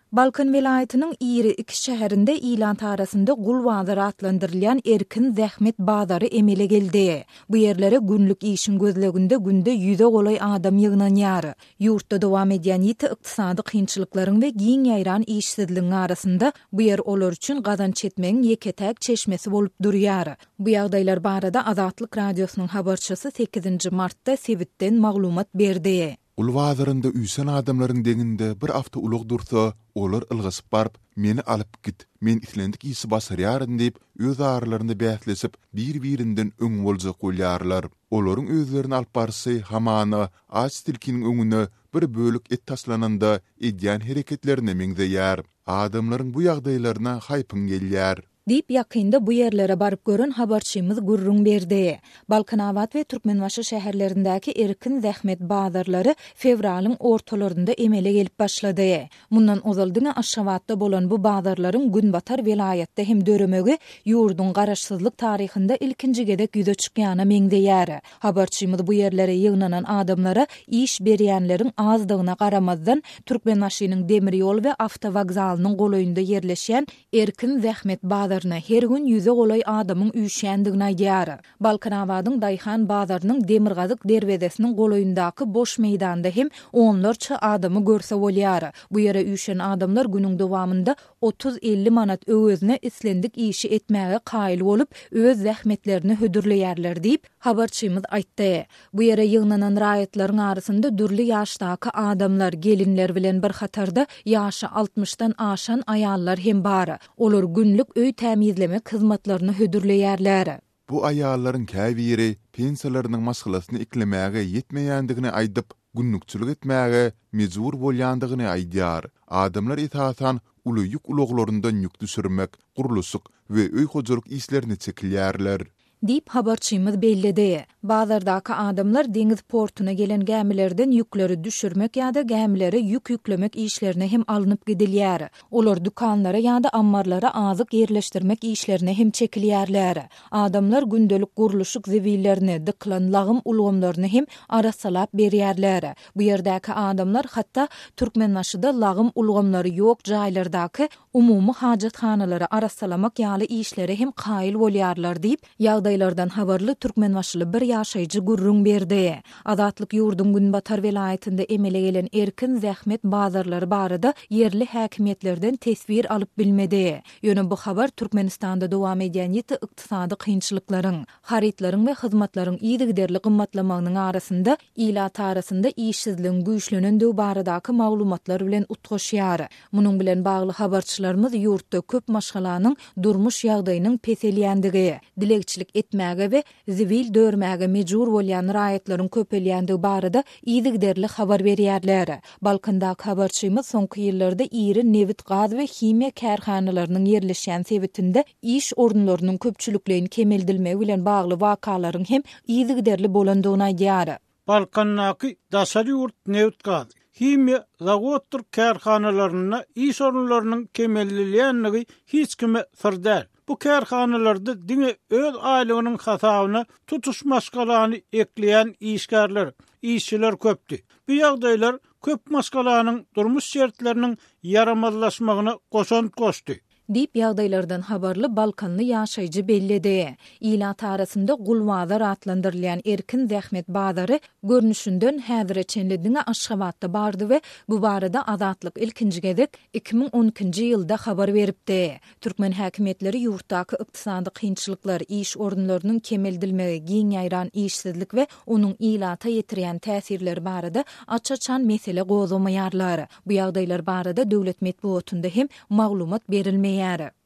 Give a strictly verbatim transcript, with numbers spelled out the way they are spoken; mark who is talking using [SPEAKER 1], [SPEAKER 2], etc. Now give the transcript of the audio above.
[SPEAKER 1] Balkan vilayetinin iri iki şäherinde ilan tarasında Gulwazar atlandyrylýan erkin zähmet bazary emele geldi. Bu yerlere günlük işin gözleginde günde yüze golay adam ýygnanýar. Ýurtda dowam edýän ýiti ykdysady kynçylyklaryň we giň ýaýran işsizligiň arasynda bu yer olar üçin gazanç etmegiň ýeketäk çeşmesi bolup durýar. Bu ýagdaýlar barada Azatlyk radiosynyň habarçysy sekizinji martda Sewitden maglumat berdi.
[SPEAKER 2] Ulwazarynda üýsen adamlaryň deňinde bir hafta ulug dursa, olar ylgysyp barıp, meni alyp git, men islendik ýysy basarýaryn diýip öz aralaryny bählesip, bir-birinden öň bolja golýarlar. Olaryň özlerini alyp barsy hamana aç tilkiniň öňüne bir bölük et taslananda edýän hereketlerine meňzeýär. Adamlaryň bu ýagdaýlaryna haýpyň gelýär.
[SPEAKER 1] Dip yakında bu yerlere barıp görün habarçymyz gurrun berdi. Balkanawat we Türkmenbaşy şäherlerindäki erkin zähmet bazarlary fevralyň ortalarynda emele gelip başlady. Mundan ozaldyňa Aşgabatda bolan bu bazarlaryň Günbatar vilayetde hem döremegi ýurdun garaşsyzlyk taryhynda ilkinji gedek ýüze çykýana meňzeýär. Habarçymyz bu yerlere ýygnanan adamlara iş berýänleriň azdygyna garamazdan Türkmenbaşynyň demir ýol we awtowagzalynyň golaýynda ýerleşýän erkin zähmet bazar her gün yüze golay adamın üýşändigini aýdýar. Balkanawadyň Daýhan bazarynyň demirgazyk derwezesiniň golaýyndaky boş meýdanda hem onlarça adamy görse bolýar. Bu ýere üýşen adamlar günüň dowamında otuz elli manat öwezine islendik işi etmäge kaýyl bolup öz zähmetlerini hödürleýärler diýip habarçymyz aýtdy. Bu ýere ýygnanan raýatlaryň arasynda dürli ýaşdaky adamlar, gelinler bilen bir hatarda ýaşy altmışdan aşan aýallar hem bar. Olar günlük öý temizleme hyzmatlaryny hödürleýärler.
[SPEAKER 2] Bu aýallaryň käbiri pensiýalarynyň masgalasyny iklemäge ýetmeýändigini aýdyp, günnükçilik etmäge mejbur bolýandygyny aýdýar. Adamlar etasan uly ýük uluglaryndan ýük düşürmek, gurulusyk we öý hojalyk işlerini çekilýärler.
[SPEAKER 1] Dip habarçymyz bellidi. Bazardaky adamlar deňiz portuna gelen gämilerden ýükleri düşürmek ýa-da gämileri ýük ýüklemek işlerine hem alınıp gidilýär. Olar dukanlara ýa-da ammarlara azyk ýerleşdirmek işlerine hem çekilýärler. Adamlar gündelik guruluşyk zewillerini, dyklan lagym ulgamlaryny hem arasalap berýärler. Bu ýerdäki adamlar hatda Türkmenbaşyda lagym ulgamlary ýok jaýlardaky umumy hajatxanalara arasalamak ýaly işlere hem kaýyl bolýarlar diýip ýagdaýlardan habarly Türkmenbaşyly bir ýaşaýjy gurrun berdi. Azatlyk ýurdun Günbatar vilayetinde emele gelen erkin zähmet bazarlary barada yerli häkimetlerden tesbir alyp bilmedi. Ýöne bu habar Türkmenistanda dowam edýän ýeti ykdysady kynçylyklaryň, haritlaryň we hyzmatlaryň ýygyderli gymmatlamagynyň arasynda ilat arasynda işsizligiň güýçlenendiği baradaky maglumatlar bilen utgaşýar. Munyň bilen bagly habarçylarymyz ýurtda köp maşgalanyň durmuş ýagdaýynyň peselýändigi, dilekçilik etmäge we zivil dörmäge mejbur bolýan raýatlaryň köpelýändigi barada ýygyderli habar berýärler. Balkandaky habarçymyz soňky ýyllarda iri newit gaz we himiýa kärhanalarynyň ýerleşýän sebitinde iş orunlarynyň köpçüliklerini kemeldilmegi bilen bagly wakalaryň hem ýygyderli bolandygyny aýdýar.
[SPEAKER 3] Balkandaky daşary ýurt newit gaz himiýa zawodlar kärhanalaryna iş orunlarynyň kemeldilýänligi hiç kime sir däl. Bu kärhanalarda diňe öz aýlygynyň hasabyna tutuş maşgalany ekleýän işgärler, işçiler köpdi. Bu ýagdaýlar köp maşgalanyň durmuş şertleriniň yaramazlaşmagyna goşan goşdy.
[SPEAKER 1] Dip ýagdaýlardan habarly Balkanly ýaşaýjy bellidi. Ilat arasynda Gulwazar atlandyrylýan erkin zähmet bazary görnüşinden häzire çenlediňe Aşgabatda bardy we bu barada Azatlyk ilkinji gezek iki ming on ikinji ýylda habar beripdi. Türkmen häkimetleri ýurtdaky ykdysady kynçylyklar, iş orunlarynyň kemeldilmegi, giň ýaýran işsizlik we onuň ilata ýetirýän täsirleri barada açaçan mesele gozamaýarlar. Bu ýagdaýlar barada döwlet medeniýetinde hem maglumat berilmeýär.